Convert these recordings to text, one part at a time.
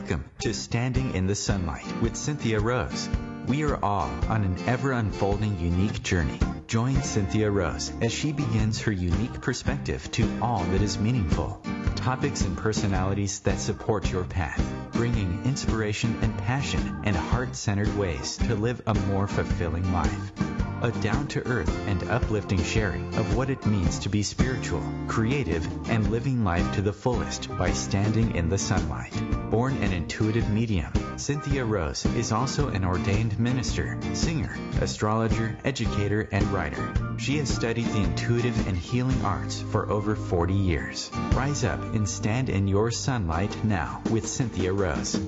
Welcome to Standing in the Sunlight with Cynthia Rose. We are all on an ever-unfolding unique journey. Join Cynthia Rose as she begins her unique perspective to all that is meaningful. Topics and personalities that support your path, bringing inspiration and passion and heart-centered ways to live a more fulfilling life. A down-to-earth and uplifting sharing of what it means to be spiritual, creative, and living life to the fullest by standing in the sunlight. Born an intuitive medium, Cynthia Rose is also an ordained minister, singer, astrologer, educator, and writer. She has studied the intuitive and healing arts for over 40 years. Rise up and stand in your sunlight now with Cynthia Rose.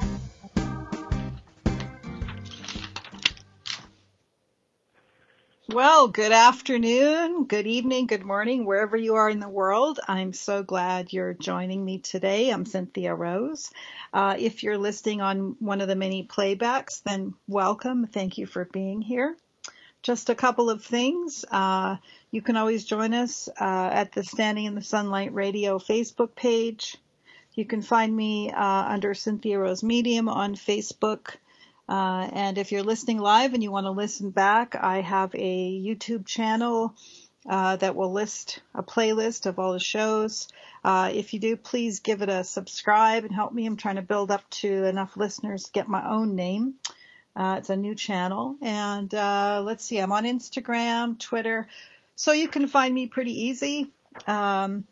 Well, good afternoon, good evening, good morning, wherever you are in the world. I'm so glad you're joining me today. I'm Cynthia Rose. If you're listening on one of the many playbacks, then welcome. Thank you for being here. Just a couple of things. You can always join us at the Standing in the Sunlight Radio Facebook page. You can find me under Cynthia Rose Medium on Facebook. And if you're listening live and you want to listen back, I have a YouTube channel that will list a playlist of all the shows. If you do, please give it a subscribe and help me. I'm trying to build up to enough listeners to get my own name. It's a new channel. And let's see, I'm on Instagram, Twitter. So you can find me pretty easy. And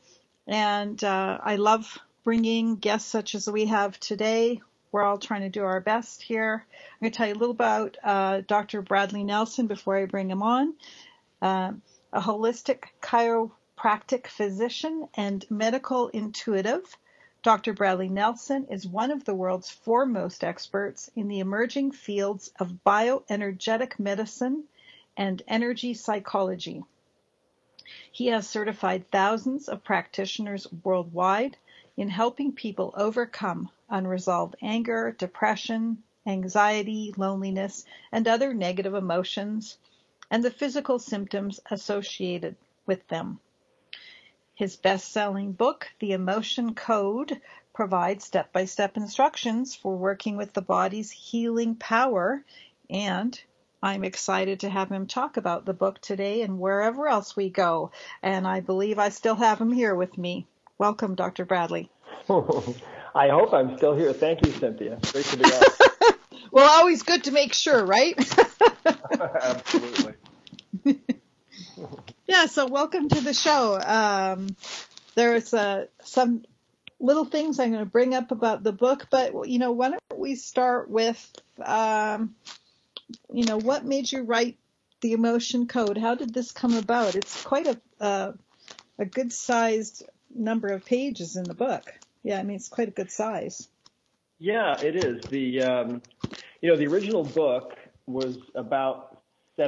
I love bringing guests such as we have today. We're all trying to do our best here. I'm going to tell you a little about Dr. Bradley Nelson before I bring him on. A holistic chiropractic physician and medical intuitive, Dr. Bradley Nelson is one of the world's foremost experts in the emerging fields of bioenergetic medicine and energy psychology. He has certified thousands of practitioners worldwide in helping people overcome unresolved anger, depression, anxiety, loneliness, and other negative emotions, and the physical symptoms associated with them. His best-selling book, The Emotion Code, provides step-by-step instructions for working with the body's healing power, and I'm excited to have him talk about the book today and wherever else we go, and I believe I still have him here with me. Welcome, Dr. Bradley. I hope I'm still here. Thank you, Cynthia. Great to be on. Well, always good to make sure, right? Absolutely. Yeah, so welcome to the show. There's some little things I'm going to bring up about the book, but, why don't we start with, what made you write The Emotion Code? How did this come about? It's quite a good-sized number of pages in the book. Yeah, it's quite a good size. Yeah, it is. The original book was about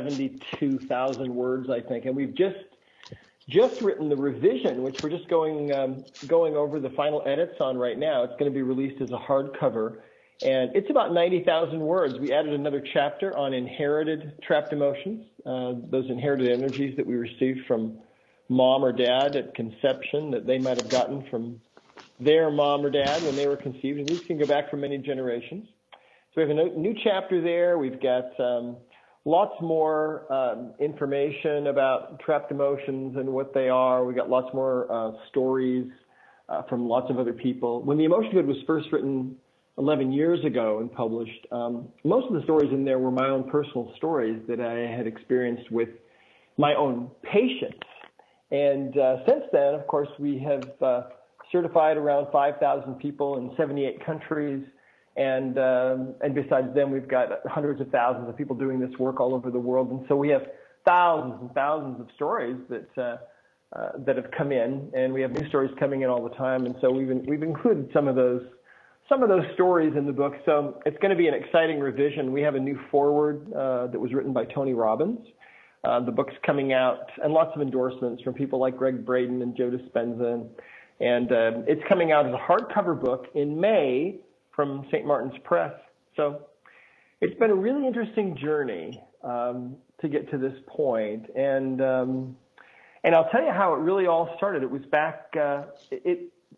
72,000 words, I think, and we've just written the revision, which we're just going over the final edits on right now. It's going to be released as a hardcover, and it's about 90,000 words. We added another chapter on inherited trapped emotions, those inherited energies that we received from mom or dad at conception that they might have gotten from their mom or dad when they were conceived, and these can go back for many generations. So we have a new chapter there. We've got lots more information about trapped emotions and what they are. We've got lots more stories from lots of other people. When The Emotion Code was first written 11 years ago and published, most of the stories in there were my own personal stories that I had experienced with my own patients. And since then, of course, we have certified around 5,000 people in 78 countries, and besides them, we've got hundreds of thousands of people doing this work all over the world, and so we have thousands and thousands of stories that have come in, and we have new stories coming in all the time, and so we've included some of those stories in the book. So it's going to be an exciting revision. We have a new foreword that was written by Tony Robbins. The book's coming out, and lots of endorsements from people like Greg Braden and Joe Dispenza. And it's coming out as a hardcover book in May from St. Martin's Press. So it's been a really interesting journey to get to this point. And I'll tell you how it really all started. It was back,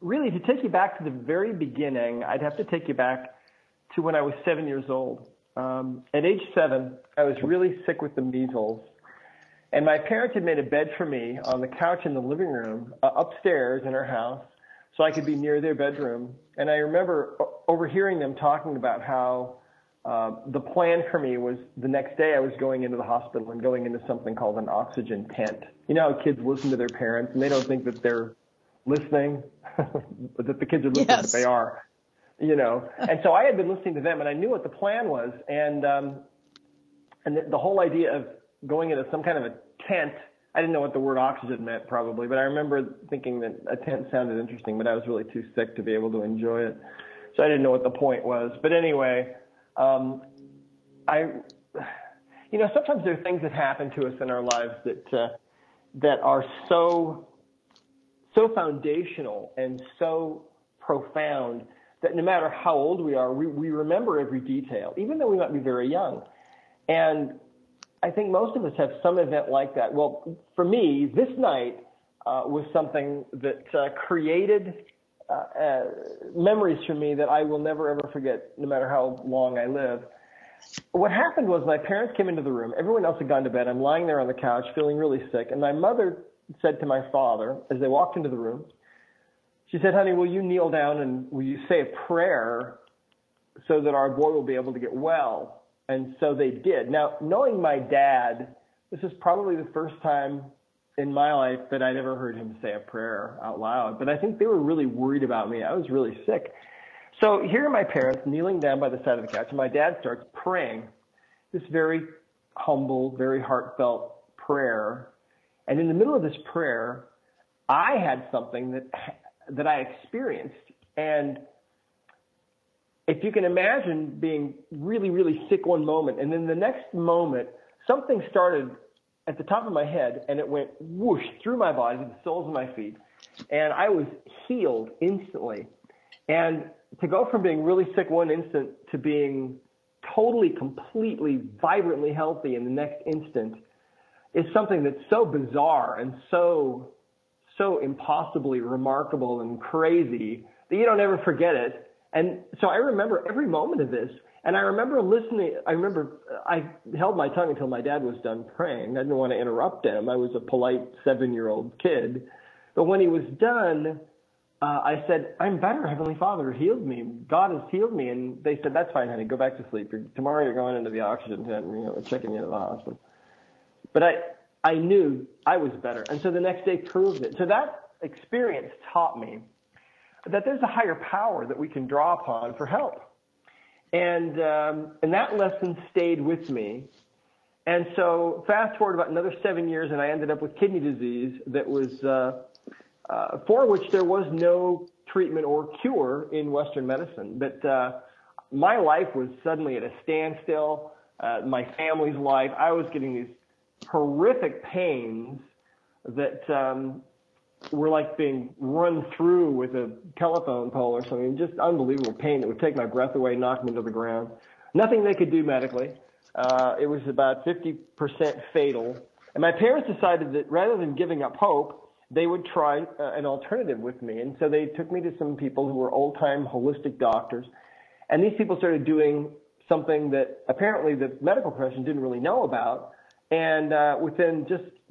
really, to take you back to the very beginning, I'd have to take you back to when I was 7 years old. At age 7, I was really sick with the measles. And my parents had made a bed for me on the couch in the living room upstairs in our house so I could be near their bedroom. And I remember overhearing them talking about how the plan for me was the next day I was going into the hospital and going into something called an oxygen tent. You know how kids listen to their parents and they don't think that they're listening, but that the kids are listening, Yes. but they are, you know. And so I had been listening to them and I knew what the plan was. And the whole idea of going into some kind of a tent, I didn't know what the word oxygen meant probably, but I remember thinking that a tent sounded interesting, but I was really too sick to be able to enjoy it. So I didn't know what the point was. But anyway, sometimes there are things that happen to us in our lives that are so foundational and so profound that no matter how old we are, we remember every detail, even though we might be very young. And I think most of us have some event like that. Well, for me, this night was something that created memories for me that I will never, ever forget, no matter how long I live. What happened was my parents came into the room. Everyone else had gone to bed. I'm lying there on the couch feeling really sick. And my mother said to my father, as they walked into the room, she said, "Honey, will you kneel down and will you say a prayer so that our boy will be able to get well?" And so they did. Now, knowing my dad, this is probably the first time in my life that I'd ever heard him say a prayer out loud. But I think they were really worried about me. I was really sick. So here are my parents kneeling down by the side of the couch, and my dad starts praying this very humble, very heartfelt prayer. And in the middle of this prayer, I had something that I experienced. And if you can imagine being really, really sick one moment, and then the next moment, something started at the top of my head, and it went whoosh through my body to the soles of my feet, and I was healed instantly. And to go from being really sick one instant to being totally, completely, vibrantly healthy in the next instant is something that's so bizarre and so impossibly remarkable and crazy that you don't ever forget it. And so I remember every moment of this. And I remember listening. I held my tongue until my dad was done praying. I didn't want to interrupt him. I was a polite 7-year-old kid. But when he was done, I said, "I'm better. Heavenly Father healed me. God has healed me." And they said, "That's fine, honey. Go back to sleep. Tomorrow you're going into the oxygen tent and we're checking you into the hospital." But I knew I was better. And so the next day proved it. So that experience taught me that there's a higher power that we can draw upon for help. And that lesson stayed with me. And so fast forward about another 7 years, and I ended up with kidney disease that was for which there was no treatment or cure in Western medicine. But my life was suddenly at a standstill. My family's life, I was getting these horrific pains that were like being run through with a telephone pole or something. Just unbelievable pain that would take my breath away, knock me to the ground. Nothing they could do medically. It was about 50% fatal. And my parents decided that rather than giving up hope, they would try an alternative with me. And so they took me to some people who were old-time holistic doctors. And these people started doing something that apparently the medical profession didn't really know about. And within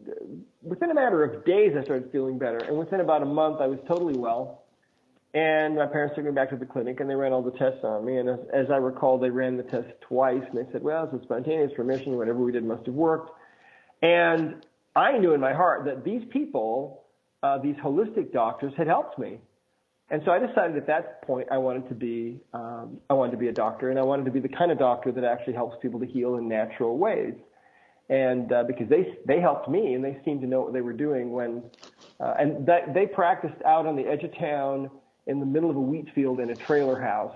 a matter of days, I started feeling better. And within about a month, I was totally well. And my parents took me back to the clinic, and they ran all the tests on me. And as I recall, they ran the test twice, and they said, "Well, it's a spontaneous remission. Whatever we did must have worked." And I knew in my heart that these people, these holistic doctors, had helped me. And so I decided at that point I wanted to be a doctor, and I wanted to be the kind of doctor that actually helps people to heal in natural ways. And because they helped me, and they seemed to know what they were doing and they practiced out on the edge of town in the middle of a wheat field in a trailer house.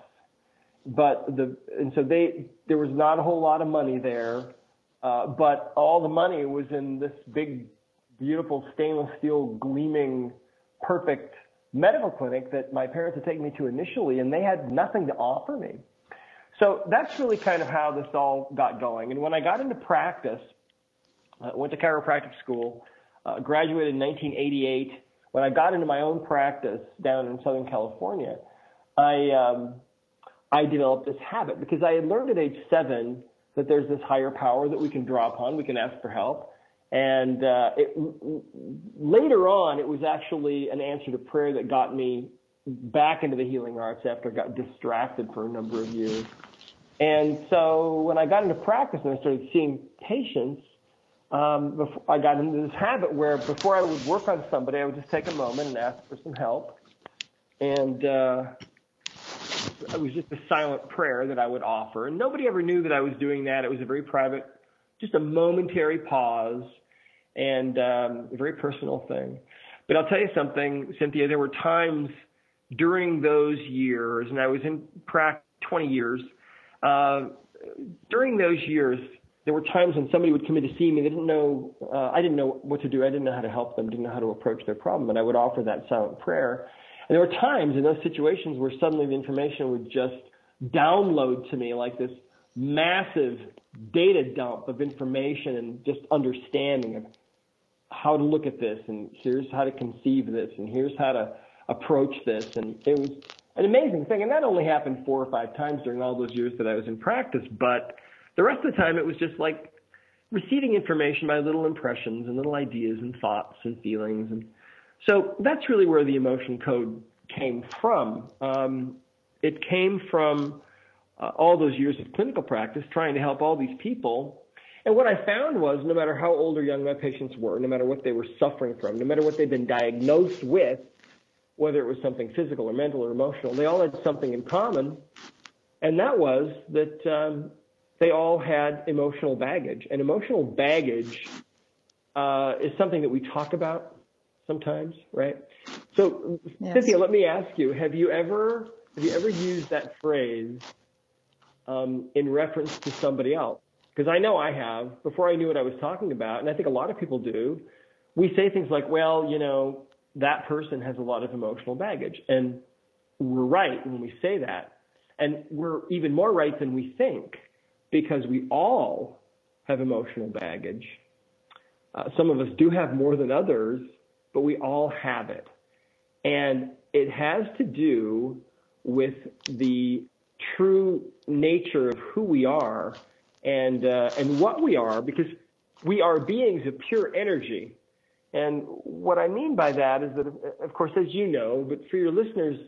So there was not a whole lot of money there, but all the money was in this big, beautiful stainless steel, gleaming, perfect medical clinic that my parents had taken me to initially, and they had nothing to offer me. So that's really kind of how this all got going. And when I got into practice, went to chiropractic school, graduated in 1988. when I got into my own practice down in Southern California, I developed this habit because I had learned at age 7 that there's this higher power that we can draw upon. We can ask for help. And later on, it was actually an answer to prayer that got me back into the healing arts after I got distracted for a number of years. And so when I got into practice and I started seeing patients, I got into this habit where before I would work on somebody, I would just take a moment and ask for some help. And it was just a silent prayer that I would offer. And nobody ever knew that I was doing that. It was a very private, just a momentary pause and a very personal thing. But I'll tell you something, Cynthia, there were times during those years, and I was in practice 20 years, during those years, there were times when somebody would come in to see me. They didn't know, I didn't know what to do. I didn't know how to help them, didn't know how to approach their problem. And I would offer that silent prayer. And there were times in those situations where suddenly the information would just download to me like this massive data dump of information and just understanding of how to look at this. And here's how to conceive this. And here's how to approach this. And it was an amazing thing. And that only happened 4 or 5 times during all those years that I was in practice. But the rest of the time, it was just like receiving information by little impressions and little ideas and thoughts and feelings. And so that's really where the emotion code came from. It came from all those years of clinical practice trying to help all these people. And what I found was no matter how old or young my patients were, no matter what they were suffering from, no matter what they'd been diagnosed with, whether it was something physical or mental or emotional, they all had something in common, and that was that they all had emotional baggage. And emotional baggage is something that we talk about sometimes, right? So, yes. Cynthia, let me ask you, have you ever used that phrase in reference to somebody else? Because I know I have, before I knew what I was talking about, and I think a lot of people do, we say things like, well, you know, that person has a lot of emotional baggage. And we're right when we say that. And we're even more right than we think, because we all have emotional baggage. Some of us do have more than others, but we all have it. And it has to do with the true nature of who we are and what we are, because we are beings of pure energy. And what I mean by that is that, of course, as you know, but for your listeners,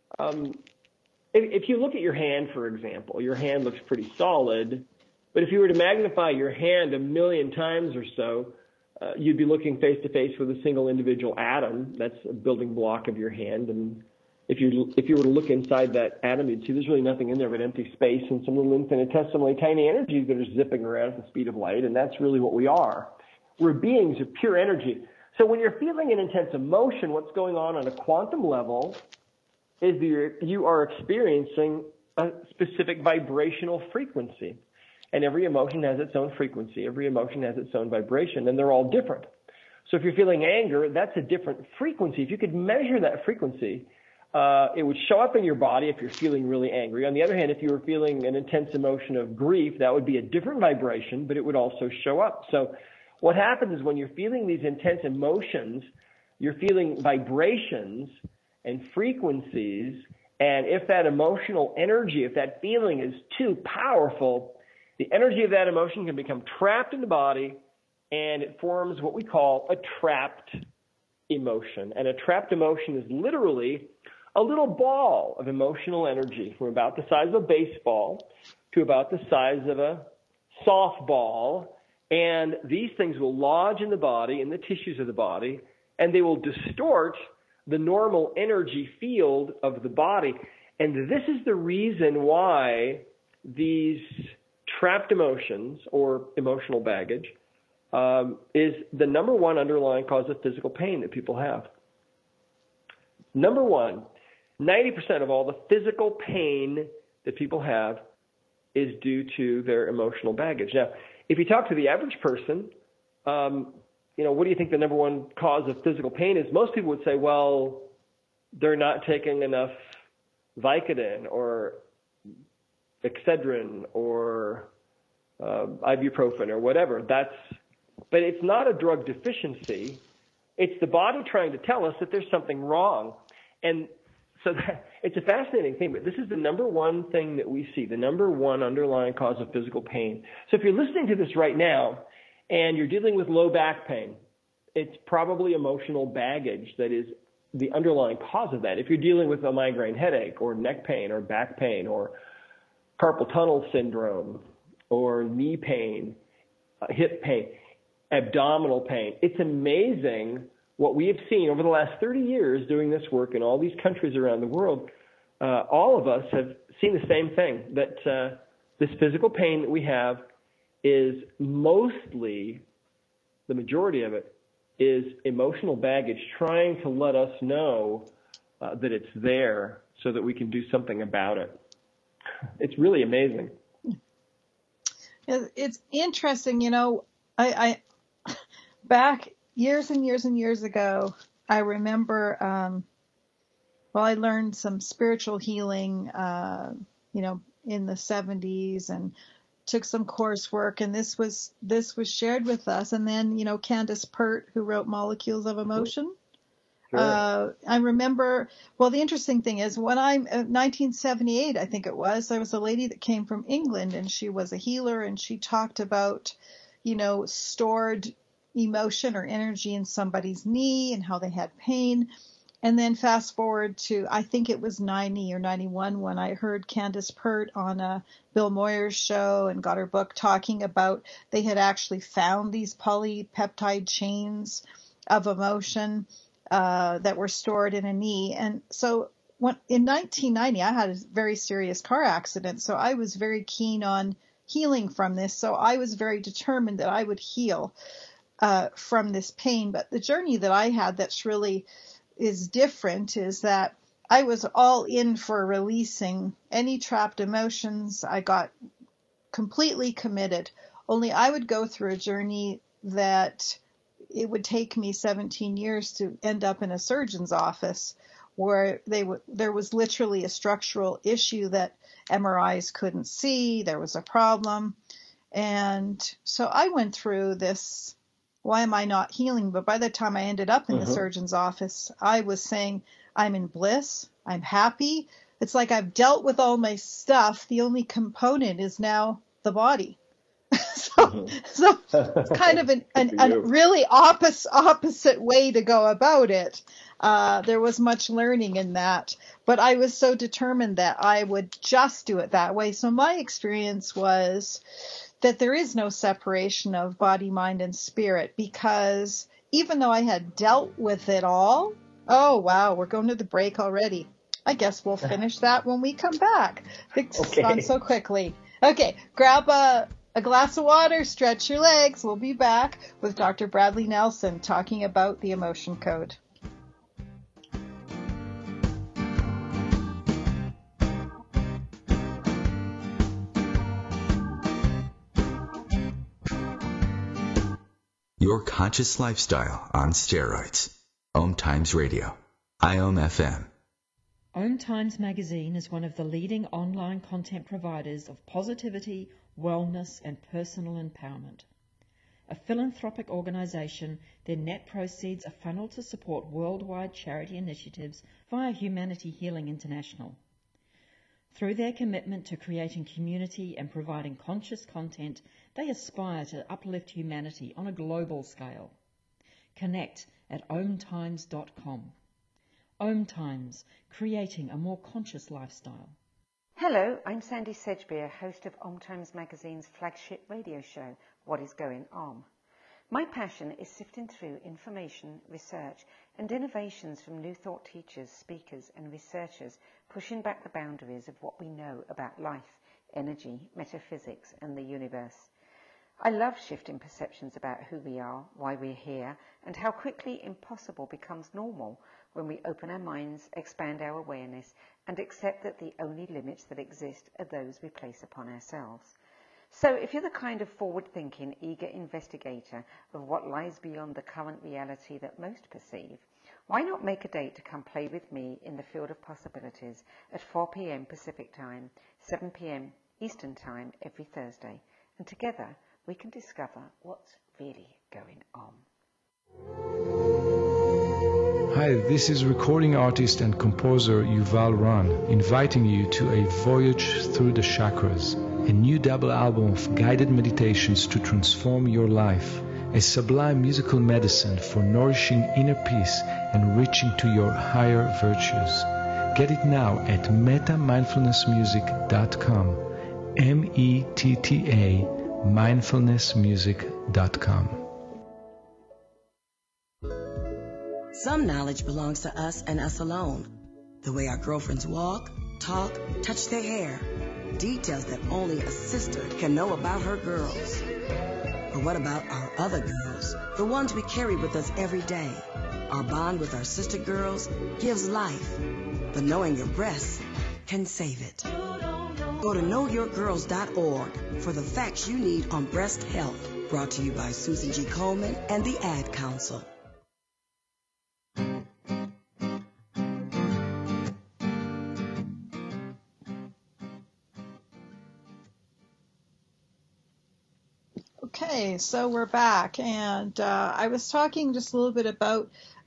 if you look at your hand, for example, your hand looks pretty solid, but if you were to magnify your hand 1,000,000 times or so, you'd be looking face to face with a single individual atom. That's a building block of your hand. And if you were to look inside that atom, you'd see there's really nothing in there but empty space and some little infinitesimally tiny energies that are zipping around at the speed of light. And that's really what we are. We're beings of pure energy. So when you're feeling an intense emotion, what's going on a quantum level is you are experiencing a specific vibrational frequency. And every emotion has its own frequency. Every emotion has its own vibration, and they're all different. So if you're feeling anger, that's a different frequency. If you could measure that frequency, it would show up in your body if you're feeling really angry. On the other hand, if you were feeling an intense emotion of grief, that would be a different vibration, but it would also show up. So what happens is when you're feeling these intense emotions, you're feeling vibrations and frequencies, and if that emotional energy, if that feeling is too powerful, the energy of that emotion can become trapped in the body, and it forms what we call a trapped emotion. And a trapped emotion is literally a little ball of emotional energy from about the size of a baseball to about the size of a softball. And these things will lodge in the body, in the tissues of the body, and they will distort the normal energy field of the body. And this is the reason why these trapped emotions or emotional baggage is the number one underlying cause of physical pain that people have. Number one, 90% of all the physical pain that people have is due to their emotional baggage. Now, if you talk to the average person, what do you think the number one cause of physical pain is? Most people would say, well, they're not taking enough Vicodin or Excedrin or ibuprofen or whatever. But it's not a drug deficiency. It's the body trying to tell us that there's something wrong. And so it's a fascinating thing, but this is the number one thing that we see, the number one underlying cause of physical pain. So if you're listening to this right now and you're dealing with low back pain, it's probably emotional baggage that is the underlying cause of that. If you're dealing with a migraine headache or neck pain or back pain or carpal tunnel syndrome or knee pain, hip pain, abdominal pain, it's amazing what we have seen over the last 30 years doing this work in all these countries around the world. All of us have seen the same thing, that this physical pain that we have is mostly, the majority of it, is emotional baggage trying to let us know that it's there so that we can do something about it. It's really amazing. It's interesting, I back years and years and years ago, I remember, I learned some spiritual healing, in the 70s and took some coursework, and this was shared with us. And then, Candace Pert, who wrote Molecules of Emotion. Sure. I remember, the interesting thing is when 1978, I think it was, there was a lady that came from England, and she was a healer, and she talked about, stored emotion or energy in somebody's knee and how they had pain. And then fast forward to, I think it was 90 or 91 when I heard Candace Pert on a Bill Moyers show and got her book talking about they had actually found these polypeptide chains of emotion that were stored in a knee. And so in 1990, I had a very serious car accident. So I was very keen on healing from this. So I was very determined that I would heal from this pain. But the journey that I had that's really is different is that I was all in for releasing any trapped emotions. I got completely committed. Only I would go through a journey that it would take me 17 years to end up in a surgeon's office where there was literally a structural issue that MRIs couldn't see. There was a problem. And so I went through this, why am I not healing? But by the time I ended up in the surgeon's office, I was saying, I'm in bliss. I'm happy. It's like I've dealt with all my stuff. The only component is now the body. So it's kind of a really opposite way to go about it. There was much learning in that, but I was so determined that I would just do it that way. So my experience was that there is no separation of body, mind, and spirit, because even though I had dealt with it all, oh, wow, we're going to the break already. I guess we'll finish that when we come back. It's gone so quickly. Okay, grab a glass of water, stretch your legs. We'll be back with Dr. Bradley Nelson talking about the emotion code. Your conscious lifestyle on steroids. Om Times Radio. IOM FM. Om Times Magazine is one of the leading online content providers of positivity, wellness, and personal empowerment. A philanthropic organisation, their net proceeds are funneled to support worldwide charity initiatives via Humanity Healing International. Through their commitment to creating community and providing conscious content, they aspire to uplift humanity on a global scale. Connect at omtimes.com. Om Times, creating a more conscious lifestyle. Hello, I'm Sandy Sedgbeer, host of Om Times Magazine's flagship radio show, What is Going On? My passion is sifting through information, research, and innovations from new thought teachers, speakers, and researchers, pushing back the boundaries of what we know about life, energy, metaphysics, and the universe. I love shifting perceptions about who we are, why we're here, and how quickly impossible becomes normal when we open our minds, expand our awareness, and accept that the only limits that exist are those we place upon ourselves. So if you're the kind of forward-thinking, eager investigator of what lies beyond the current reality that most perceive, why not make a date to come play with me in the field of possibilities at 4 p.m. Pacific Time, 7 p.m. Eastern Time every Thursday, and together we can discover what's really going on. Hi, this is recording artist and composer Yuval Ron, inviting you to a voyage through the chakras, a new double album of guided meditations to transform your life, a sublime musical medicine for nourishing inner peace and reaching to your higher virtues. Get it now at metamindfulnessmusic.com, METTA mindfulnessmusic.com. Some knowledge belongs to us and us alone. The way our girlfriends walk, talk, touch their hair. Details that only a sister can know about her girls. But what about our other girls? The ones we carry with us every day. Our bond with our sister girls gives life. But knowing your breasts can save it. Go to knowyourgirls.org for the facts you need on breast health. Brought to you by Susan G. Komen and the Ad Council. Okay, so we're back, and I was talking just a little bit about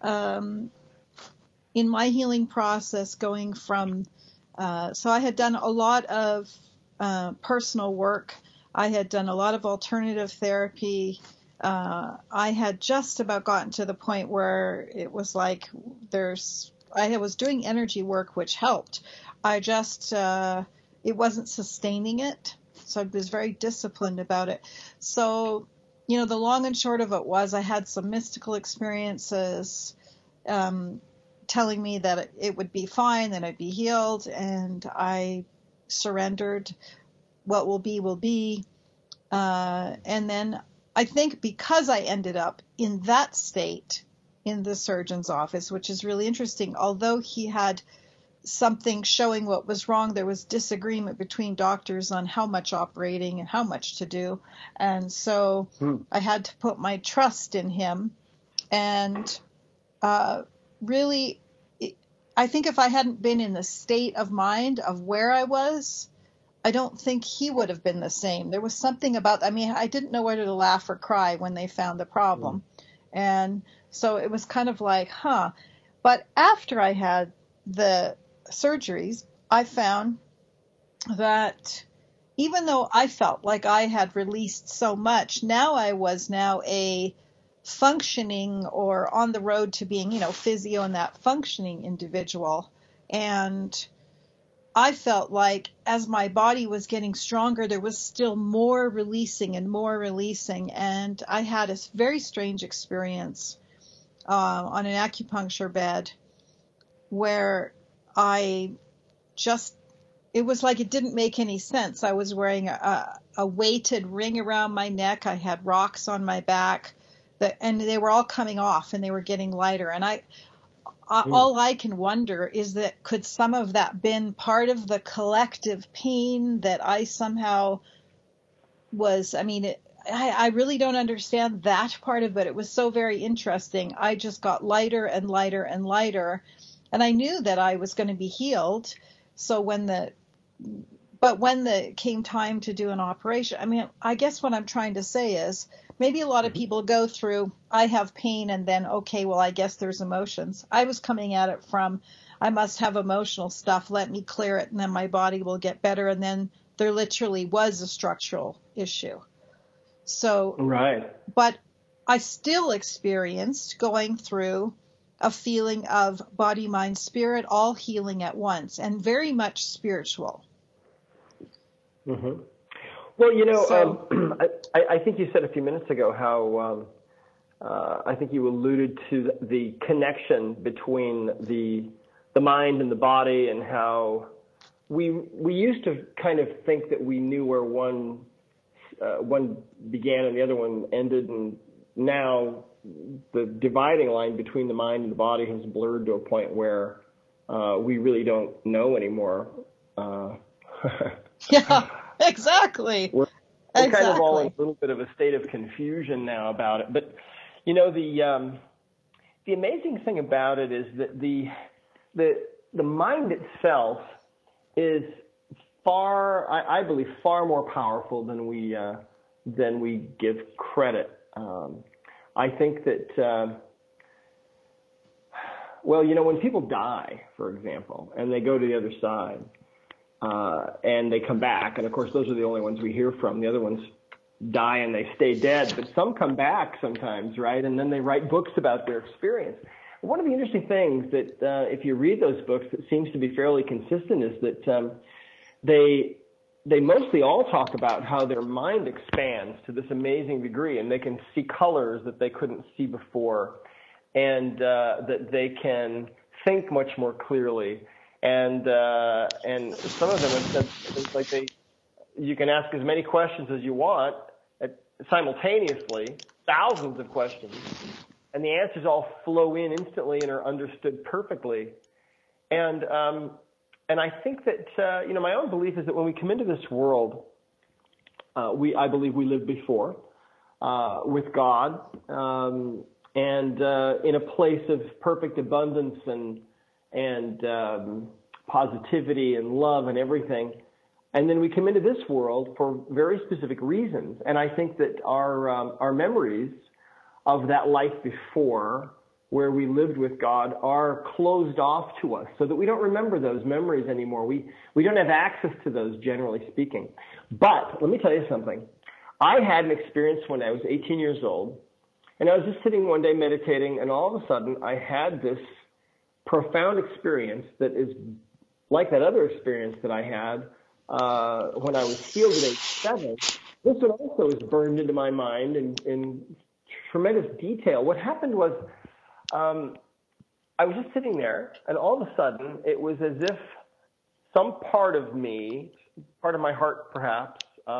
in my healing process going from, so I had done a lot of personal work. I had done a lot of alternative therapy. I had just about gotten to the point where it was like I was doing energy work, which helped. I just, it wasn't sustaining it. So I was very disciplined about it. So, the long and short of it was I had some mystical experiences telling me that it would be fine, that I'd be healed, and I surrendered. What will be, will be. And then I think because I ended up in that state in the surgeon's office, which is really interesting, although he had something showing what was wrong, there was disagreement between doctors on how much operating and how much to do. And so I had to put my trust in him. And really, I think if I hadn't been in the state of mind of where I was, I don't think he would have been the same. There was something about, I didn't know whether to laugh or cry when they found the problem. And so it was kind of like, But after I had the surgeries, I found that even though I felt like I had released so much, I was a functioning or on the road to being, physio and that functioning individual. And I felt like as my body was getting stronger, there was still more releasing and more releasing. And I had a very strange experience on an acupuncture bed where it was like it didn't make any sense. I was wearing a weighted ring around my neck. I had rocks on my back, and they were all coming off and they were getting lighter. And all I can wonder is that could some of that been part of the collective pain that I somehow was, I really don't understand that part of it. It was so very interesting. I just got lighter and lighter and lighter. And I knew that I was going to be healed. So when came time to do an operation, I guess what I'm trying to say is maybe a lot of people go through, I have pain and then, okay, well, I guess there's emotions. I was coming at it from, I must have emotional stuff. Let me clear it and then my body will get better. And then there literally was a structural issue. So, right. But I still experienced going through a feeling of body, mind, spirit, all healing at once, and very much spiritual. Mm-hmm. Well, I think you said a few minutes ago how I think you alluded to the connection between the mind and the body, and how we used to kind of think that we knew where one began and the other one ended, and now the dividing line between the mind and the body has blurred to a point where we really don't know anymore. Yeah, exactly. We're kind of all in a little bit of a state of confusion now about it. But, the amazing thing about it is that the mind itself is I believe, far more powerful than we give credit. I think that Well, you know, when people die, for example, and they go to the other side, and they come back, and of course those are the only ones we hear from. The other ones die and they stay dead, but some come back sometimes, right? And then they write books about their experience. One of the interesting things that if you read those books, that seems to be fairly consistent is that they mostly all talk about how their mind expands to this amazing degree, and they can see colors that they couldn't see before, and that they can think much more clearly. And some of them have said things like you can ask as many questions as you want simultaneously, thousands of questions, and the answers all flow in instantly and are understood perfectly. And I think that, you know, my own belief is that when we come into this world, I believe we lived before with God, and in a place of perfect abundance and positivity and love and everything. And then we come into this world for very specific reasons. And I think that our memories of that life before, where we lived with God, are closed off to us so that we don't remember those memories anymore. We don't have access to those, generally speaking. But let me tell you something. I had an experience when I was 18 years old, and I was just sitting one day meditating, and all of a sudden I had this profound experience that is like that other experience that I had when I was healed at age 7. This one also is burned into my mind in tremendous detail. What happened was I was just sitting there, and all of a sudden it was as if some part of me, part of my heart perhaps,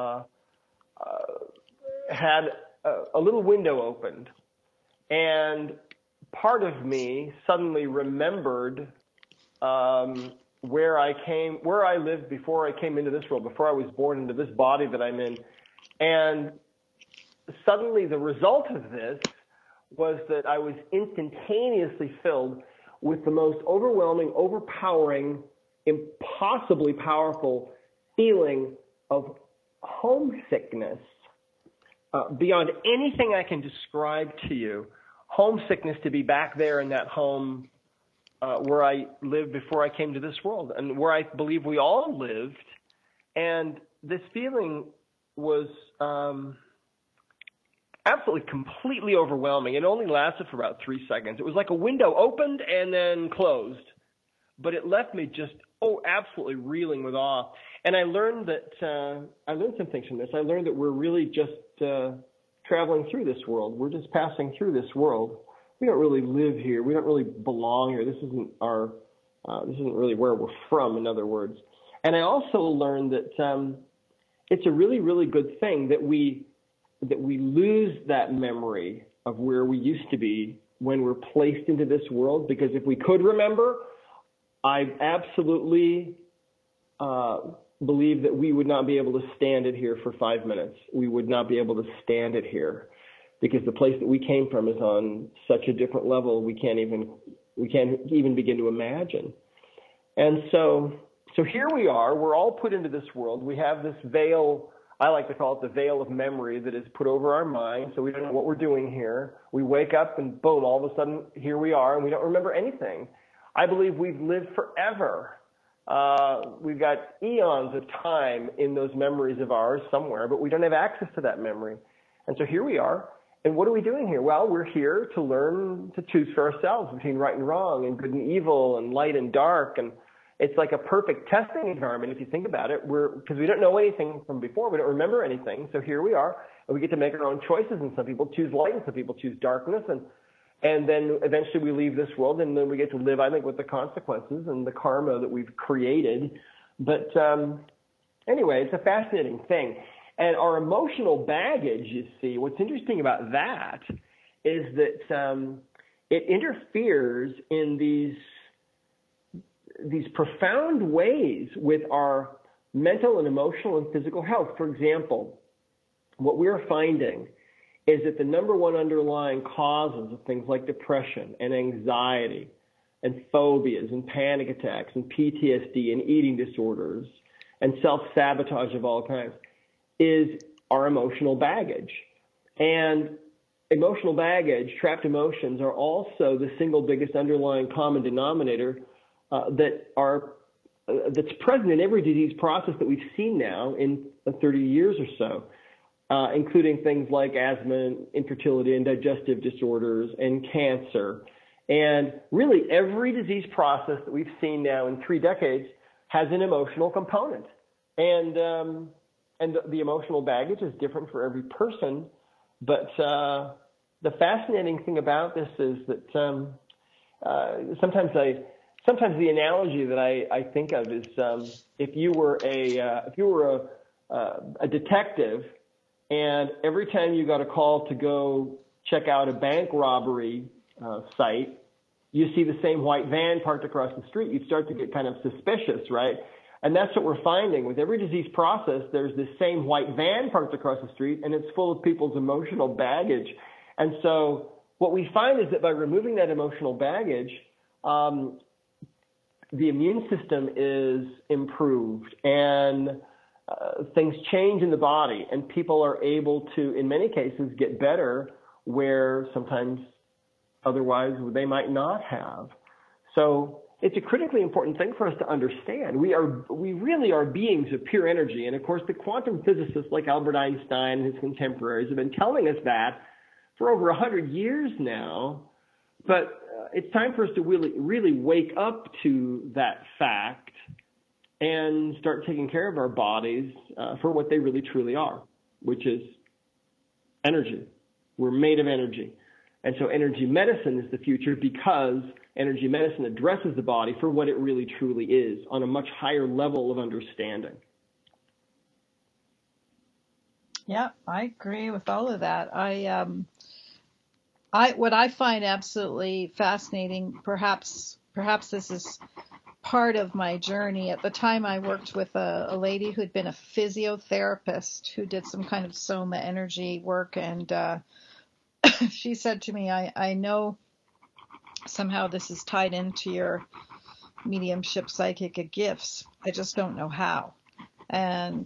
had a little window opened, and part of me suddenly remembered where I lived before I came into this world, before I was born into this body that I'm in. And suddenly the result of this was that I was instantaneously filled with the most overwhelming, overpowering, impossibly powerful feeling of homesickness, beyond anything I can describe to you. Homesickness to be back there in that home where I lived before I came to this world, and where I believe we all lived. And this feeling was absolutely completely overwhelming. It only lasted for about 3 seconds. It was like a window opened and then closed, but it left me just absolutely reeling with awe. And I learned that I learned some things from this. I learned that we're really just traveling through this world. We're just passing through this world. We don't really live here. We don't really belong here. This isn't really where we're from, in other words. And I also learned that it's a really, really good thing that we lose that memory of where we used to be when we're placed into this world, because if we could remember, I absolutely believe that we would not be able to stand it here for 5 minutes. We would not be able to stand it here, because the place that we came from is on such a different level we can't even begin to imagine. And so here we are. We're all put into this world. We have this veil. I like to call it the veil of memory that is put over our mind, so we don't know what we're doing here. We wake up and boom, all of a sudden here we are, and we don't remember anything. I believe we've lived forever. We've got eons of time in those memories of ours somewhere, but we don't have access to that memory. And so here we are. And what are we doing here? Well, we're here to learn to choose for ourselves between right and wrong and good and evil and light and dark. And it's like a perfect testing environment if you think about it. Because we don't know anything from before. We don't remember anything. So here we are. And we get to make our own choices. And some people choose light and some people choose darkness. And then eventually we leave this world, and then we get to live, I think, with the consequences and the karma that we've created. But anyway, it's a fascinating thing. And our emotional baggage, you see, what's interesting about that is that it interferes in these profound ways with our mental and emotional and physical health. For example, what we're finding is that the number one underlying causes of things like depression and anxiety and phobias and panic attacks and PTSD and eating disorders and self-sabotage of all kinds is our emotional baggage. And emotional baggage, trapped emotions, are also the single biggest underlying common denominator that's present in every disease process that we've seen now in 30 years or so, including things like asthma, infertility, and digestive disorders, and cancer. And really, every disease process that we've seen now in 3 decades has an emotional component. And the emotional baggage is different for every person. But the fascinating thing about this is that sometimes the analogy that I think of is if you were a detective, and every time you got a call to go check out a bank robbery site, you see the same white van parked across the street, you'd start to get kind of suspicious, right? And that's what we're finding. With every disease process, there's this same white van parked across the street, and it's full of people's emotional baggage. And so what we find is that by removing that emotional baggage, the immune system is improved, and things change in the body, and people are able to, in many cases, get better where sometimes otherwise they might not have. So it's a critically important thing for us to understand. We really are beings of pure energy. And of course, the quantum physicists like Albert Einstein and his contemporaries have been telling us that for over 100 years now. But it's time for us to really wake up to that fact and start taking care of our bodies for what they really truly are, which is energy. We're made of energy. And so energy medicine is the future, because energy medicine addresses the body for what it really truly is on a much higher level of understanding. Yeah, I agree with all of that. What I find absolutely fascinating, perhaps this is part of my journey. At the time, I worked with a lady who'd been a physiotherapist who did some kind of soma energy work, and she said to me, I know somehow this is tied into your mediumship psychic gifts. I just don't know how. And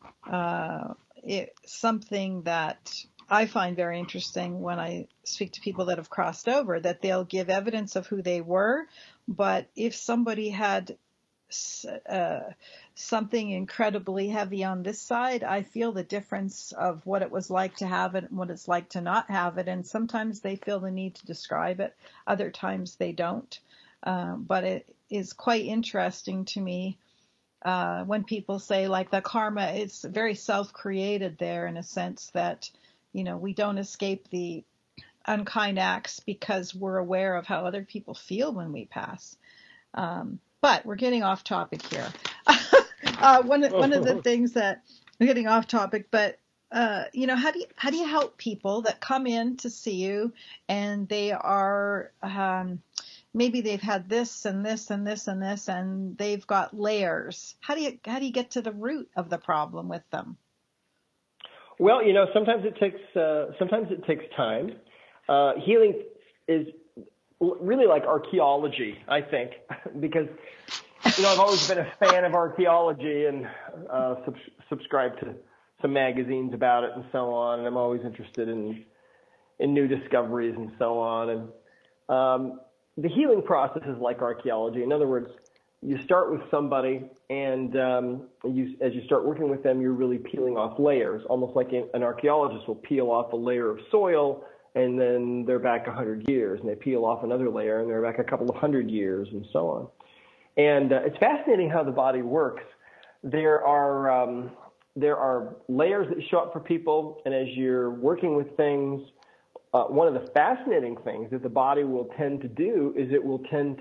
it's something that I find very interesting when I speak to people that have crossed over, that they'll give evidence of who they were, but if somebody had something incredibly heavy on this side, I feel the difference of what it was like to have it and what it's like to not have it. And sometimes they feel the need to describe it. Other times they don't. But it is quite interesting to me when people say, like, the karma, it's very self-created there, in a sense that, we don't escape the unkind acts because we're aware of how other people feel when we pass. But we're getting off topic here. One of the things that we're getting off topic, but how do you help people that come in to see you and they are maybe they've had this and this and this and this, and they've got layers. How do you get to the root of the problem with them? Well, sometimes it takes time. Healing is really like archaeology, I think, because I've always been a fan of archaeology and subscribed to some magazines about it and so on, and I'm always interested in new discoveries and so on. And the healing process is like archaeology. In other words, you start with somebody, and as you start working with them, you're really peeling off layers, almost like an archaeologist will peel off a layer of soil, and then they're back 100 years, and they peel off another layer, and they're back a couple of 100 years, and so on. And it's fascinating how the body works. There are layers that show up for people, and as you're working with things, one of the fascinating things that the body will tend to do is it will tend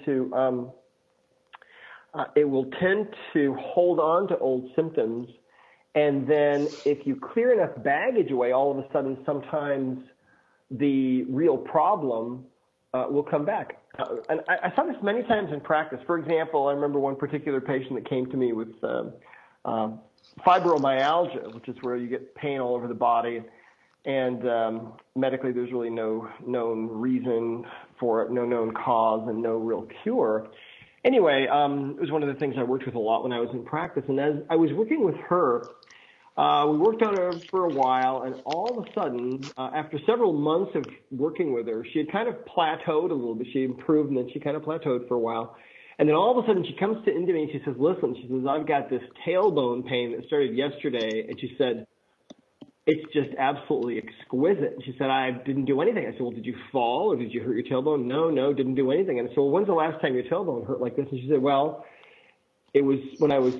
to hold on to old symptoms, and then if you clear enough baggage away, all of a sudden sometimes the real problem will come back. And I saw this many times in practice. For example, I remember one particular patient that came to me with fibromyalgia, which is where you get pain all over the body. And medically, there's really no known reason for it, no known cause, and no real cure. Anyway, it was one of the things I worked with a lot when I was in practice. And as I was working with her, We worked on her for a while, and all of a sudden, after several months of working with her, she had kind of plateaued a little bit. She improved, and then she kind of plateaued for a while. And then all of a sudden, she comes into me and she says, listen, she says, I've got this tailbone pain that started yesterday. And she said, it's just absolutely exquisite. And she said, I didn't do anything. I said, well, did you fall or did you hurt your tailbone? No, didn't do anything. And I said, well, when's the last time your tailbone hurt like this? And she said, well, it was when I was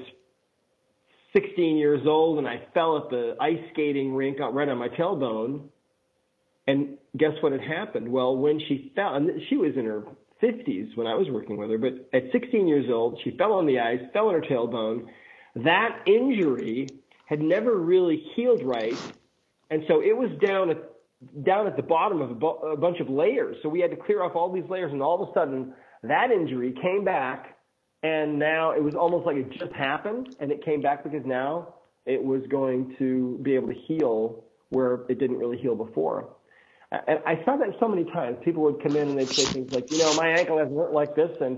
16 years old and I fell at the ice skating rink right on my tailbone. And guess what had happened? Well, when she fell, and she was in her 50s when I was working with her, but at 16 years old, she fell on the ice, fell on her tailbone. That injury had never really healed right. And so it was down at the bottom of a bunch of layers. So we had to clear off all these layers, and all of a sudden that injury came back. And now it was almost like it just happened, and it came back because now it was going to be able to heal where it didn't really heal before. And I saw that so many times. People would come in and they'd say things like, my ankle hasn't hurt like this since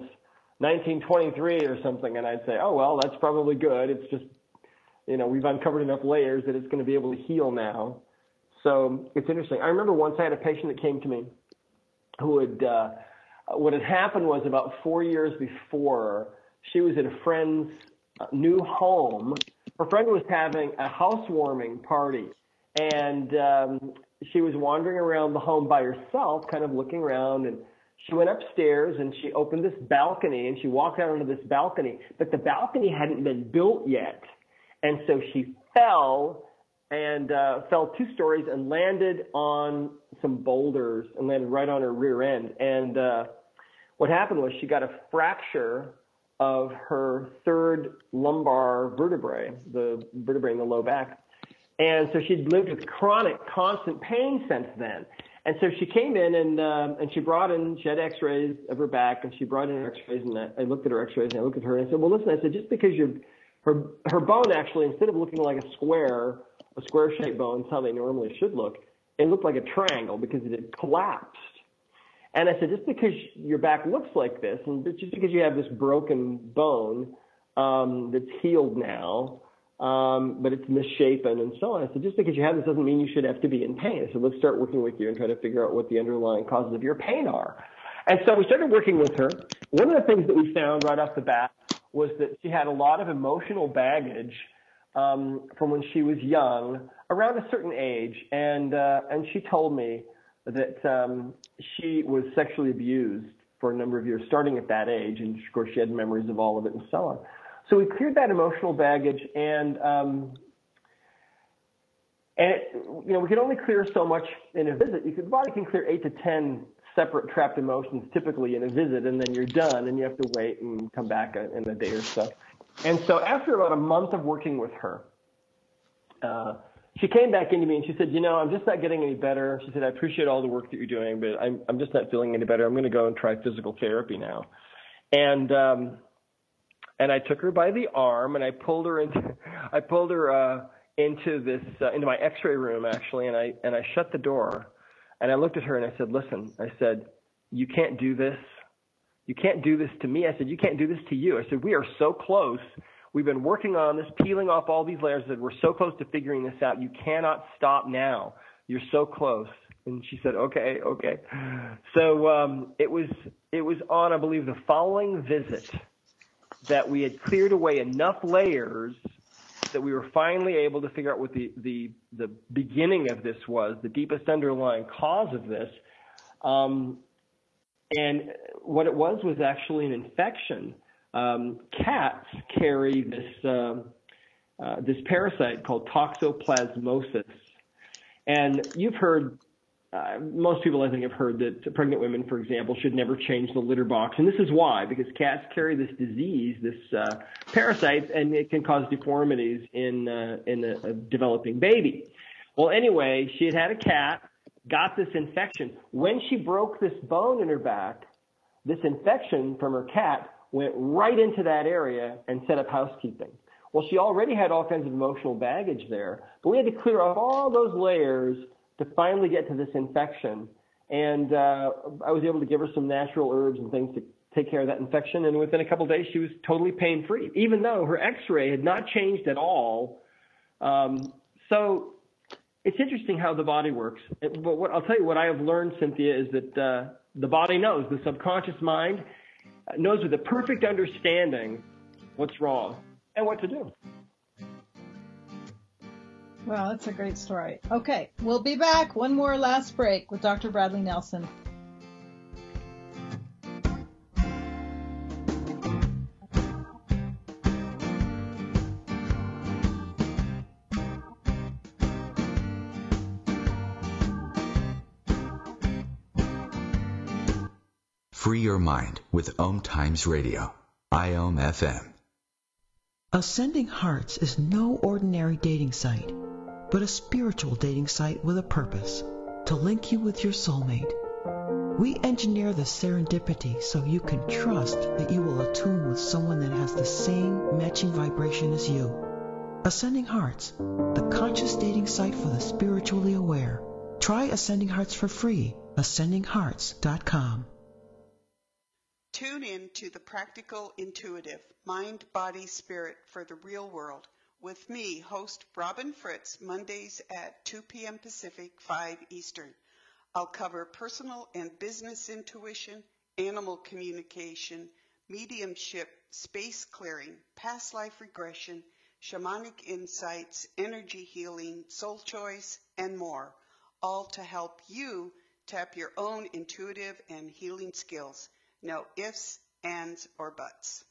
1923 or something. And I'd say, oh, well, that's probably good. It's just, we've uncovered enough layers that it's going to be able to heal now. So it's interesting. I remember once I had a patient that came to me who had what had happened was about 4 years before, she was at a friend's new home. Her friend was having a housewarming party, and she was wandering around the home by herself, kind of looking around, and she went upstairs and she opened this balcony and she walked out onto this balcony, but the balcony hadn't been built yet. And so she fell and fell 2 stories and landed on some boulders and landed right on her rear end. And what happened was she got a fracture of her 3rd lumbar vertebrae, the vertebrae in the low back. And so she'd lived with chronic, constant pain since then. And so she came in and she brought in, she had x-rays of her back, and she brought in her x-rays, and I looked at her x-rays and I looked at her and I said, well, listen, I said, just because her bone actually, instead of looking like a square-shaped bone, it's how they normally should look, it looked like a triangle because it had collapsed. And I said, just because your back looks like this, and just because you have this broken bone that's healed now, but it's misshapen and so on. I said, just because you have this doesn't mean you should have to be in pain. I said, let's start working with you and try to figure out what the underlying causes of your pain are. And so we started working with her. One of the things that we found right off the bat was that she had a lot of emotional baggage from when she was young, around a certain age. And she told me that she was sexually abused for a number of years, starting at that age. And, of course, she had memories of all of it and so on. So we cleared that emotional baggage, and we can only clear so much in a visit. The body can clear 8 to 10 separate trapped emotions typically in a visit, and then you're done, and you have to wait and come back in a day or so. And so after about a month of working with her, she came back into me and she said, I'm just not getting any better. She said, I appreciate all the work that you're doing, but I'm just not feeling any better. I'm going to go and try physical therapy now. And I took her by the arm and I pulled her into my X-ray room actually, and I shut the door and I looked at her and I said, listen, I said, you can't do this. You can't do this to me. I said, you can't do this to you. I said, we are so close. We've been working on this, peeling off all these layers. That we're so close to figuring this out. You cannot stop now. You're so close. And she said, okay. So it was on, I believe, the following visit that we had cleared away enough layers that we were finally able to figure out what the beginning of this was, the deepest underlying cause of this. And what it was actually an infection. Cats carry this parasite called toxoplasmosis. And you've heard, most people I think have heard that pregnant women, for example, should never change the litter box. And this is why, because cats carry this disease, this parasite, and it can cause deformities in a developing baby. Well, anyway, she had a cat, got this infection. When she broke this bone in her back, this infection from her cat went right into that area and set up housekeeping. Well, she already had all kinds of emotional baggage there, but we had to clear off all those layers to finally get to this infection. And I was able to give her some natural herbs and things to take care of that infection. And within a couple of days, she was totally pain-free, even though her X-ray had not changed at all So it's interesting how the body works. But I'll tell you what I have learned, Cynthia, is that the body knows, the subconscious mind knows with a perfect understanding what's wrong and what to do. Well, that's a great story. Okay, we'll be back. One more last break with Dr. Bradley Nelson. Free your mind with Om Times Radio, IOM FM. Ascending Hearts is no ordinary dating site, but a spiritual dating site with a purpose, to link you with your soulmate. We engineer the serendipity so you can trust that you will attune with someone that has the same matching vibration as you. Ascending Hearts, the conscious dating site for the spiritually aware. Try Ascending Hearts for free, ascendinghearts.com. Tune in to The Practical Intuitive, Mind, Body, Spirit for the Real World with me, host Robin Fritz, Mondays at 2 p.m. Pacific, 5 Eastern. I'll cover personal and business intuition, animal communication, mediumship, space clearing, past life regression, shamanic insights, energy healing, soul choice, and more, all to help you tap your own intuitive and healing skills. No ifs, ands, or buts.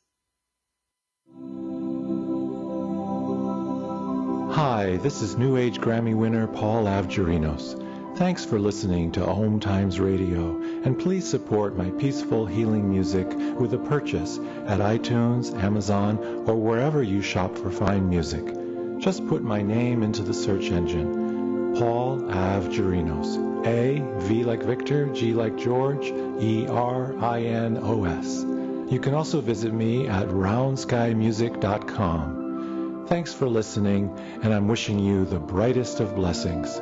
Hi, this is New Age Grammy winner Paul Avgerinos. Thanks for listening to Om Times Radio, and please support my peaceful healing music with a purchase at iTunes, Amazon, or wherever you shop for fine music. Just put my name into the search engine, Paul Avgerinos. A, V like Victor, G like George, E-R-I-N-O-S. You can also visit me at roundskymusic.com. Thanks for listening, and I'm wishing you the brightest of blessings.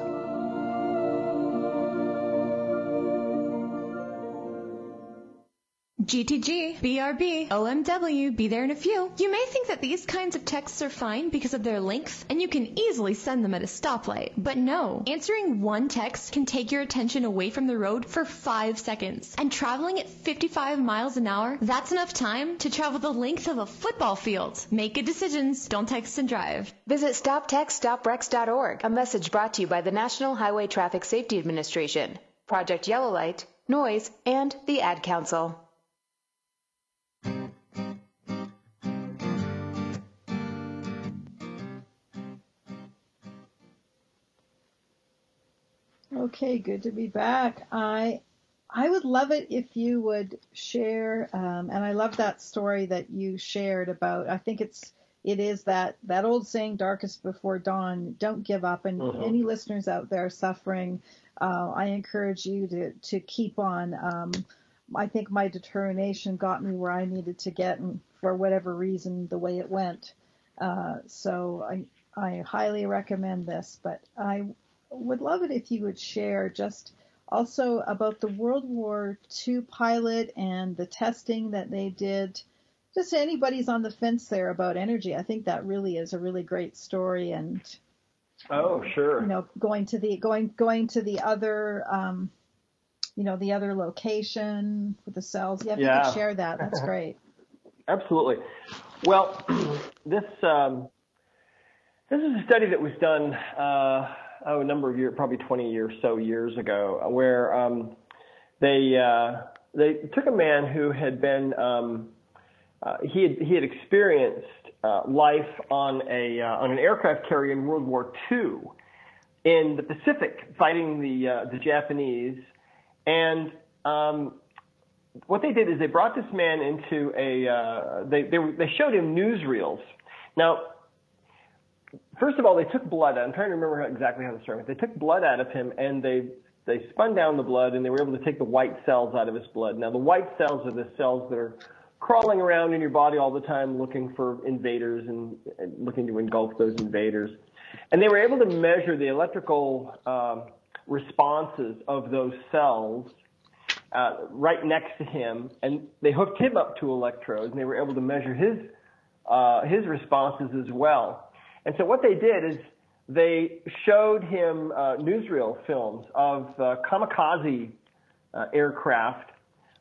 GTG, BRB, OMW, be there in a few. You may think that these kinds of texts are fine because of their length, and you can easily send them at a stoplight. But no, answering one text can take your attention away from the road for 5 seconds. And traveling at 55 miles an hour, that's enough time to travel the length of a football field. Make good decisions, don't text and drive. Visit StopTextStopWrecks.org, a message brought to you by the National Highway Traffic Safety Administration, Project Yellow Light, Noise, and the Ad Council. Okay, good to be back. I would love it if you would share, and I love that story that you shared about, I think it is that old saying, darkest before dawn, don't give up. And any listeners out there suffering, I encourage you to keep on. I think my determination got me where I needed to get, and for whatever reason, the way it went. So I highly recommend this, but I would love it if you would share just also about the World War II pilot and the testing that they did. Just anybody's on the fence there about energy. I think that really is a really great story. And oh, sure. Going to the other the other location with the cells. Yeah, if you could share that, that's great. Absolutely. Well, this is a study that was done a number of years, probably 20 or so years ago, where they took a man who had been he had experienced life on an aircraft carrier in World War II in the Pacific, fighting the Japanese, and what they did is they brought this man into they showed him newsreels. Now, first of all, they took blood out. I'm trying to remember exactly how the story went. They took blood out of him, and they spun down the blood, and they were able to take the white cells out of his blood. Now, the white cells are the cells that are crawling around in your body all the time looking for invaders and looking to engulf those invaders. And they were able to measure the electrical responses of those cells right next to him, and they hooked him up to electrodes, and they were able to measure his responses as well. And so what they did is they showed him newsreel films of kamikaze aircraft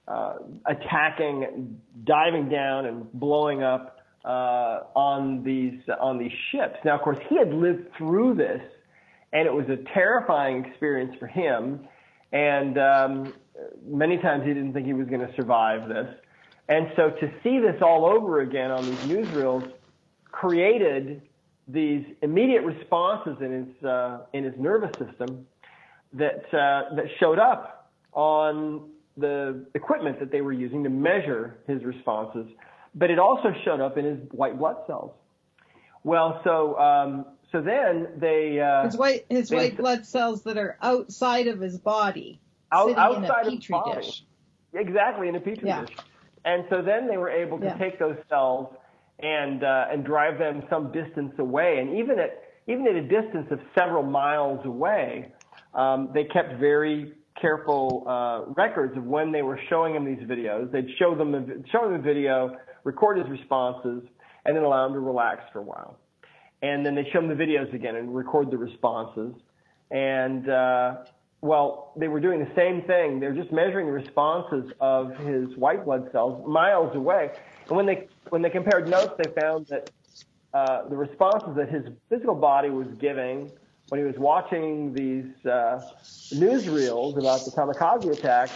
attacking, diving down, and blowing up on these ships. Now, of course, he had lived through this, and it was a terrifying experience for him. And many times he didn't think he was going to survive this. And so to see this all over again on these newsreels created these immediate responses in his nervous system that showed up on the equipment that they were using to measure his responses, but it also showed up in his white blood cells. Well, so then they his white blood cells that are outside of his body, outside in a of his petri body, dish. Exactly, in a petri dish. And so then they were able to take those cells and drive them some distance away, and even at a distance of several miles away, they kept very careful records of when they were showing him these videos. They'd show them the video, record his responses, and then allow him to relax for a while. And then they'd show him the videos again and record the responses. And they were doing the same thing. They were just measuring the responses of his white blood cells miles away. And when they compared notes, they found that the responses that his physical body was giving when he was watching these newsreels about the kamikaze attack,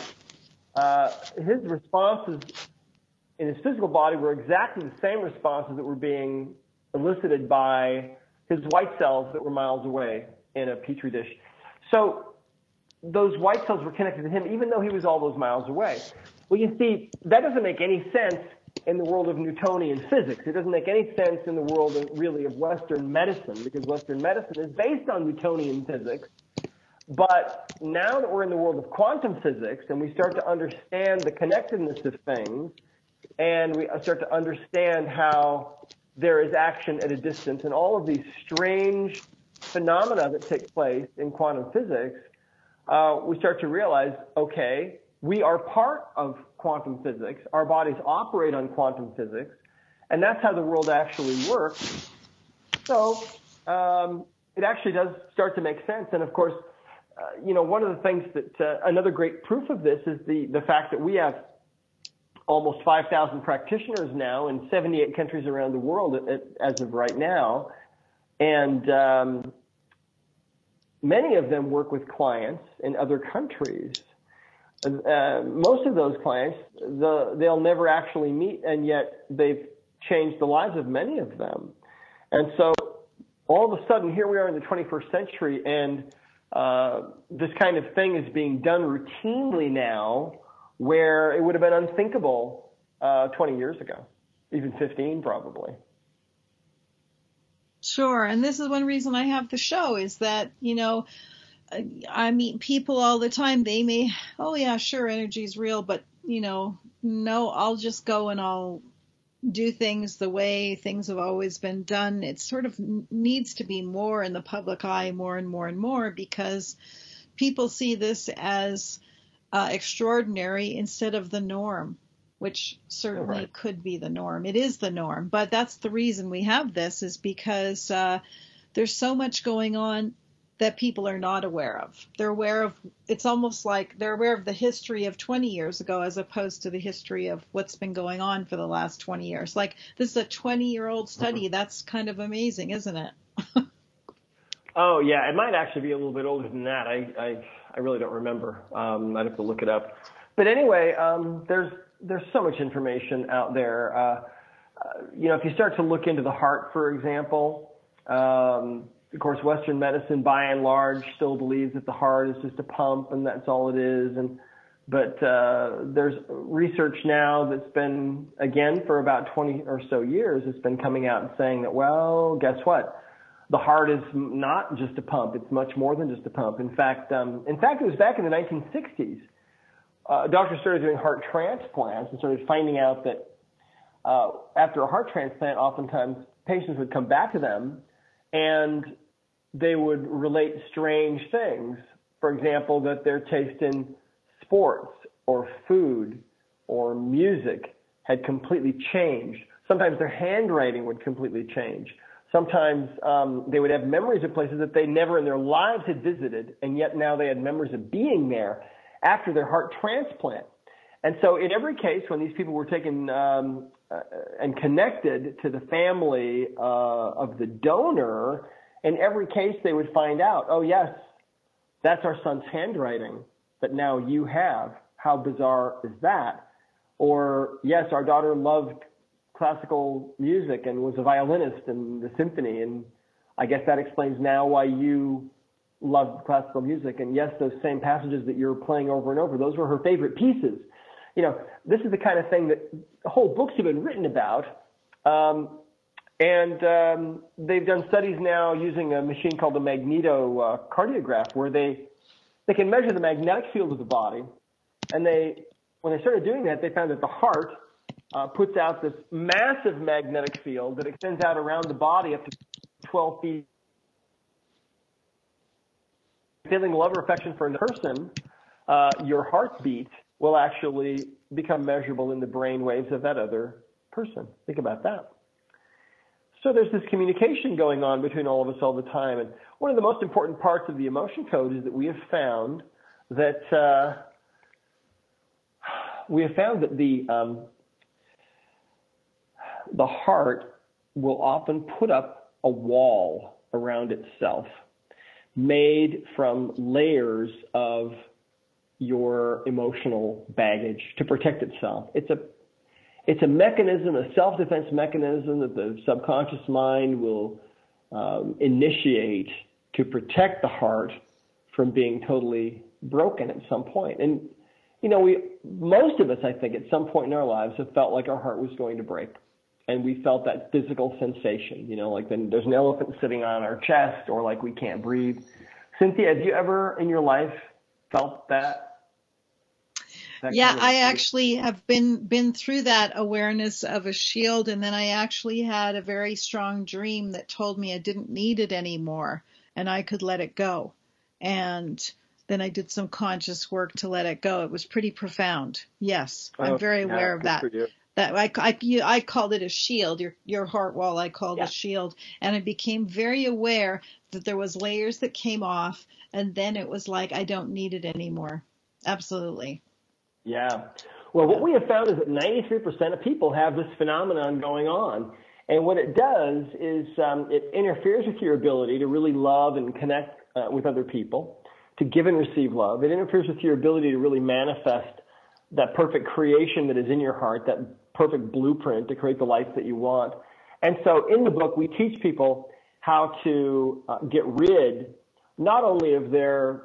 his responses in his physical body were exactly the same responses that were being elicited by his white cells that were miles away in a petri dish. So those white cells were connected to him even though he was all those miles away. Well, you see, that doesn't make any sense in the world of Newtonian physics. It doesn't make any sense in the world of Western medicine, because Western medicine is based on Newtonian physics. But now that we're in the world of quantum physics and we start to understand the connectedness of things, and we start to understand how there is action at a distance and all of these strange phenomena that take place in quantum physics, we start to realize, okay, we are part of quantum physics. Our bodies operate on quantum physics, and that's how the world actually works. So it actually does start to make sense. And of course, one of the things that another great proof of this is the fact that we have almost 5,000 practitioners now in 78 countries around the world as of right now. And many of them work with clients in other countries. Most of those clients, they'll never actually meet, and yet they've changed the lives of many of them. And so all of a sudden, here we are in the 21st century, and this kind of thing is being done routinely now, where it would have been unthinkable 20 years ago, even 15 probably. Sure, and this is one reason I have the show, is that, I meet people all the time. They may, oh yeah, sure, energy's real, but no, I'll just go and I'll do things the way things have always been done. It sort of needs to be more in the public eye, more and more and more, because people see this as extraordinary instead of the norm, which certainly could be the norm. It is the norm, but that's the reason we have this, is because there's so much going on that people are not aware of. They're aware of, it's almost like they're aware of the history of 20 years ago as opposed to the history of what's been going on for the last 20 years. Like, this is a 20-year-old study. That's kind of amazing, isn't it? Oh, yeah. It might actually be a little bit older than that. I really don't remember. I'd have to look it up. But anyway, there's so much information out there. If you start to look into the heart, for example, of course, Western medicine, by and large, still believes that the heart is just a pump and that's all it is. But there's research now that's been, again, for about 20 or so years, it's been coming out and saying that, well, guess what? The heart is not just a pump. It's much more than just a pump. In fact, it was back in the 1960s. Doctors started doing heart transplants and started finding out that after a heart transplant, oftentimes patients would come back to them and they would relate strange things. For example, that their taste in sports or food or music had completely changed. Sometimes their handwriting would completely change. Sometimes they would have memories of places that they never in their lives had visited, and yet now they had memories of being there after their heart transplant. And so in every case, when these people were taken and connected to the family of the donor, in every case they would find out, oh, yes, that's our son's handwriting that now you have. How bizarre is that? Or, yes, our daughter loved classical music and was a violinist in the symphony, and I guess that explains now why you loved classical music. And yes, those same passages that you're playing over and over, those were her favorite pieces. You know, this is the kind of thing that whole books have been written about. And they've done studies now using a machine called a magnetocardiograph, where they can measure the magnetic field of the body. And when they started doing that, they found that the heart puts out this massive magnetic field that extends out around the body up to 12 feet. Feeling love or affection for a person, your heartbeat will actually become measurable in the brain waves of that other person. Think about that. So there's this communication going on between all of us all the time. And one of the most important parts of the emotion code is that we have found that the heart will often put up a wall around itself made from layers of your emotional baggage to protect itself. It's a mechanism, a self-defense mechanism that the subconscious mind will initiate to protect the heart from being totally broken at some point. And, you know, most of us, I think, at some point in our lives have felt like our heart was going to break. And we felt that physical sensation, you know, like then there's an elephant sitting on our chest, or like we can't breathe. Cynthia, have you ever in your life felt that? Yeah, I actually have been through that awareness of a shield, and then I actually had a very strong dream that told me I didn't need it anymore and I could let it go. And then I did some conscious work to let it go. It was pretty profound. Yes, I'm very aware of that. That I called it a shield. Your heart wall I called a shield, and I became very aware that there was layers that came off, and then it was like I don't need it anymore. Absolutely. Yeah. Well, what we have found is that 93% of people have this phenomenon going on, and what it does is it interferes with your ability to really love and connect with other people, to give and receive love. It interferes with your ability to really manifest that perfect creation that is in your heart, that perfect blueprint to create the life that you want. And so in the book, we teach people how to get rid not only of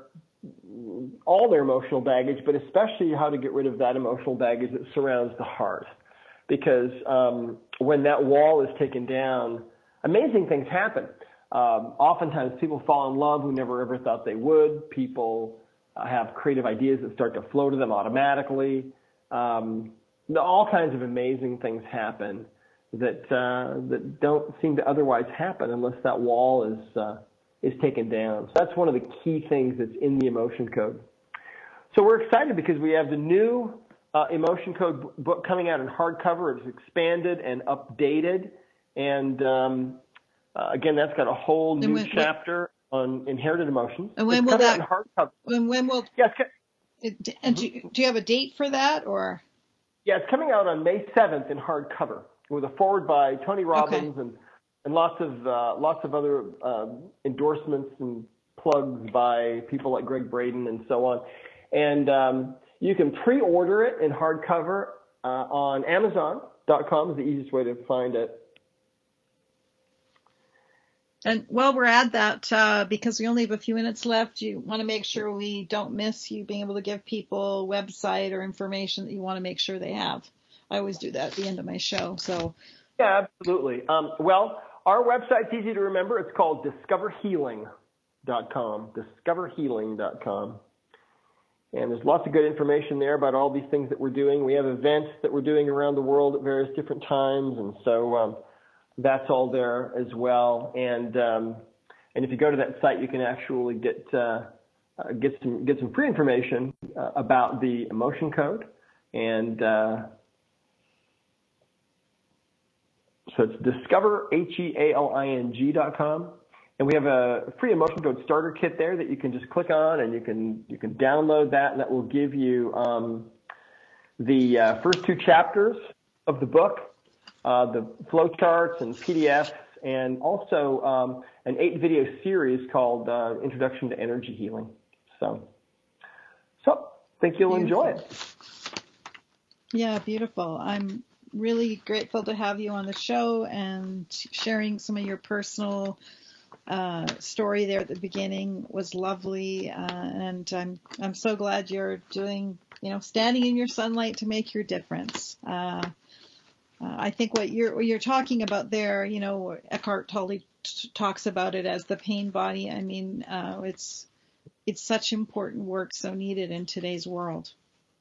all their emotional baggage, but especially how to get rid of that emotional baggage that surrounds the heart. Because when that wall is taken down, amazing things happen. Oftentimes people fall in love who never ever thought they would. People have creative ideas that start to flow to them automatically. All kinds of amazing things happen that don't seem to otherwise happen unless that wall is taken down. So that's one of the key things that's in the emotion code. So we're excited because we have the new emotion code book coming out in hardcover. It's expanded and updated, and again, that's got a whole new chapter on inherited emotions. And when will that? Hardcover. When will? Yes. And do you have a date for that, or? Yeah, it's coming out on May 7th in hardcover with a foreword by Tony Robbins and lots of other endorsements and plugs by people like Greg Braden and so on. And you can pre-order it in hardcover on Amazon.com is the easiest way to find it. And while we're at that, because we only have a few minutes left, you want to make sure we don't miss you being able to give people a website or information that you want to make sure they have. I always do that at the end of my show. So. Yeah, absolutely. Well, our website's easy to remember. It's called discoverhealing.com, discoverhealing.com. And there's lots of good information there about all these things that we're doing. We have events that we're doing around the world at various different times, and so that's all there as well. And if you go to that site, you can actually get some free information about the emotion code. And So it's discoverhealing.com. And we have a free emotion code starter kit there that you can just click on, and you can download that, and that will give you the first 2 chapters of the book, the flowcharts and PDFs, and also an 8-video series called Introduction to Energy Healing. So I think you'll enjoy it. Yeah, beautiful. I'm really grateful to have you on the show and sharing some of your personal story there at the beginning was lovely, and I'm so glad you're doing, standing in your sunlight to make your difference. I think what you're talking about there, Eckhart Tolle talks about it as the pain body. I mean, it's such important work, so needed in today's world.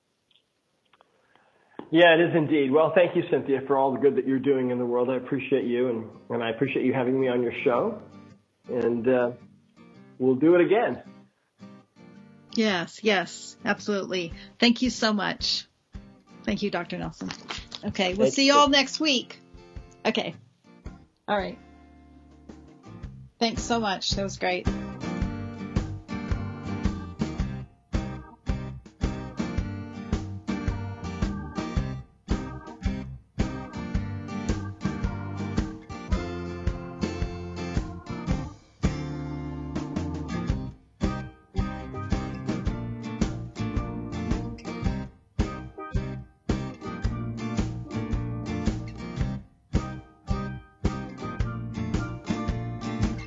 Yeah, it is indeed. Well, thank you, Cynthia, for all the good that you're doing in the world. I appreciate you, and I appreciate you having me on your show. And we'll do it again. Yes, absolutely. Thank you so much. Thank you, Dr. Nelson. Okay, we'll see you all next week. Okay. All right. Thanks so much. That was great.